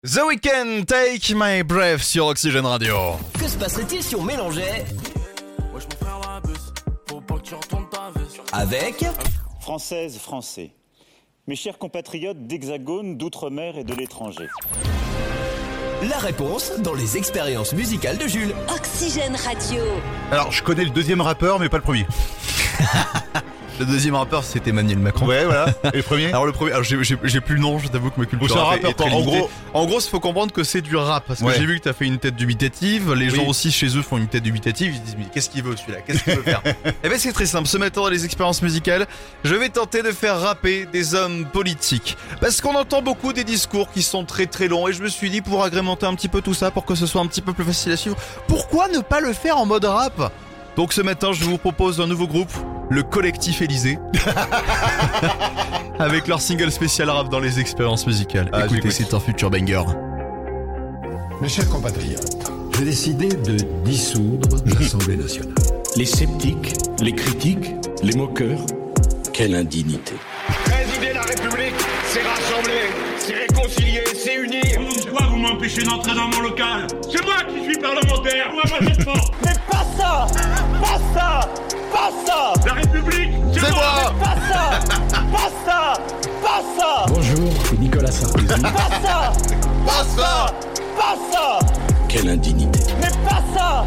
The Weeknd, Take My Breath sur Oxygène Radio. Que se passerait-il si on mélangeait Wesh mon frère la bus, faut pas que tu retournes ta veste. avec Françaises, Français, mes chers compatriotes d'Hexagone, d'Outre-mer et de l'étranger. la réponse dans les expériences musicales de Jules. Oxygène Radio. Alors, je connais le deuxième rappeur, mais pas le premier. Le deuxième rappeur, c'était Emmanuel Macron. Ouais, voilà. Et le premier? Alors le premier, alors j'ai plus le nom, je t'avoue que ma culture C'est un rap rappeur, est très en limitée. gros. En gros, il faut comprendre que c'est du rap, parce que Ouais. j'ai vu que t'as fait une tête dubitative, les Oui. gens aussi chez eux font une tête dubitative, ils se disent mais qu'est-ce qu'il veut celui-là, qu'est-ce qu'il veut faire? Eh ben c'est très simple, ce matin dans les expériences musicales, je vais tenter de faire rapper des hommes politiques. Parce qu'on entend beaucoup des discours qui sont très très longs, et je me suis dit pour agrémenter un petit peu tout ça, pour que ce soit un petit peu plus facile à suivre, pourquoi ne pas le faire en mode rap? Donc ce matin, je vous propose un nouveau groupe, le Collectif Élysée, avec leur single spécial rap dans les expériences musicales. Ah, Écoutez, j'écoute. c'est un futur banger. Mes chers compatriotes, j'ai décidé de dissoudre l'Assemblée nationale. Les sceptiques, les critiques, les moqueurs. Quelle indignité. Présider la République, c'est rassembler, c'est réconcilier, c'est unir. Pourquoi vous m'empêchez d'entrer dans mon local? C'est moi qui suis parlementaire. Moi, cette porte. Mais pas ça. La République, c'est moi. Pas ça. Bonjour, Nicolas Sarkozy. Pas ça. Quelle indignité. Mais pas ça.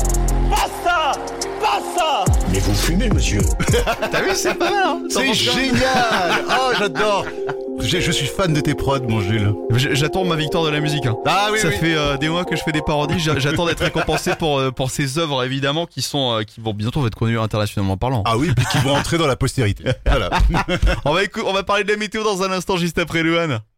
Mais vous fumez, monsieur. T'as vu, c'est pas mal, hein? C'est génial. Oh, j'adore. Je suis fan de tes prods, mon Jules. J'attends ma victoire de la musique. Hein. Ah oui, Ça oui. fait des mois que je fais des parodies. J'attends d'être récompensé pour ces œuvres évidemment qui vont bientôt être connues internationalement parlant. Ah oui, puis qui vont entrer dans la postérité. Voilà. On va parler de la météo dans un instant juste après Luan.